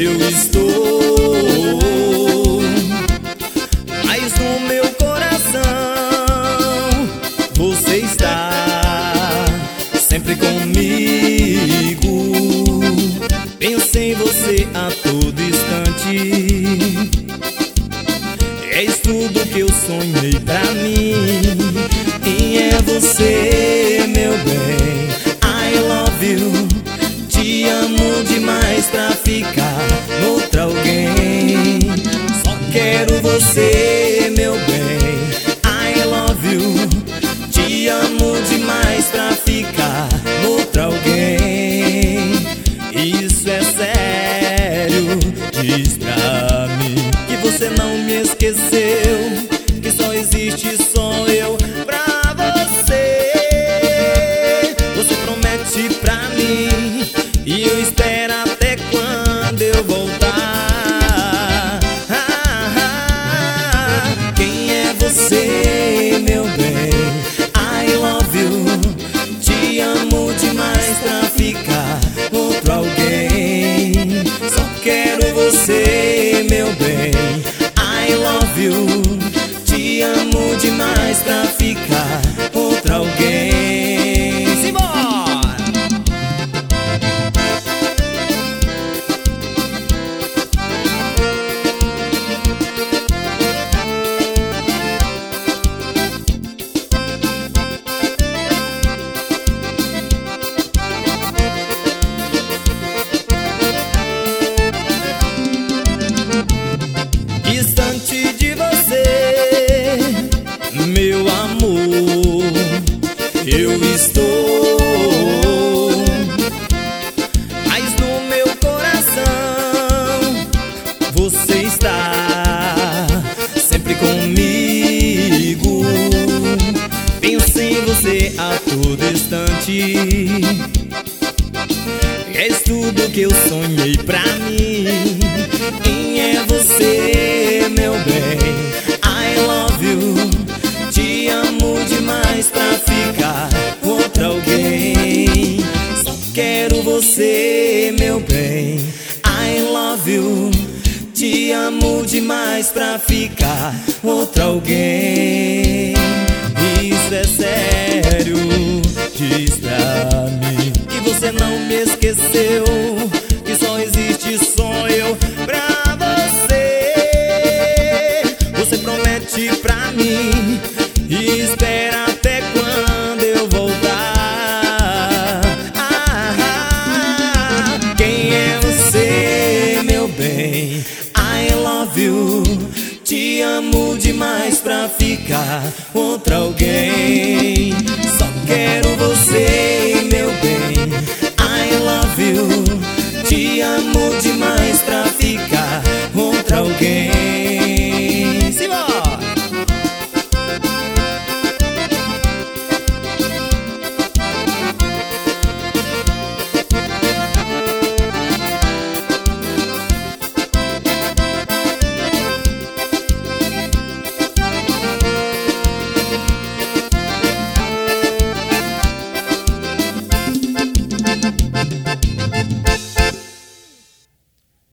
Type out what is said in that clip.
eu estou, mas no meu coração você está sempre comigo. Penso em você a todo instante, és tudo que eu sonhei pra mim. E é você, meu bem, I love you. Te amo demais pra ficar noutra alguém. Só quero você, meu bem, I love you. Te amo demais pra ficar noutra alguém. Isso é sério, diz pra mim que você não me esqueceu, que só existe só eu pra você. Você promete pra mim e eu espero até quando eu voltar. Quem é você, meu bem? I love you. Te amo demais pra ficar outro alguém. Só quero você, meu bem, I love you. Te amo demais pra ficar outro alguém. Simbora! Distante de você, meu amor, eu estou, mas no meu coração você está sempre comigo. Penso em você a todo instante, és tudo que eu sonhei pra mim. E é você, meu bem, I love you. Te amo demais pra ficar outra alguém. Só quero você, meu bem, I love you. Te amo demais pra ficar outra alguém. Isso é sério, diz pra mim que você não me esqueceu, que só existe só eu pra você. Você promete pra mim e espera até quando eu voltar. Quem é você, meu bem? I love you. Te amo demais pra ficar outra alguém. Só quero você, meu bem, I love you. Te amo demais pra ficar outra alguém.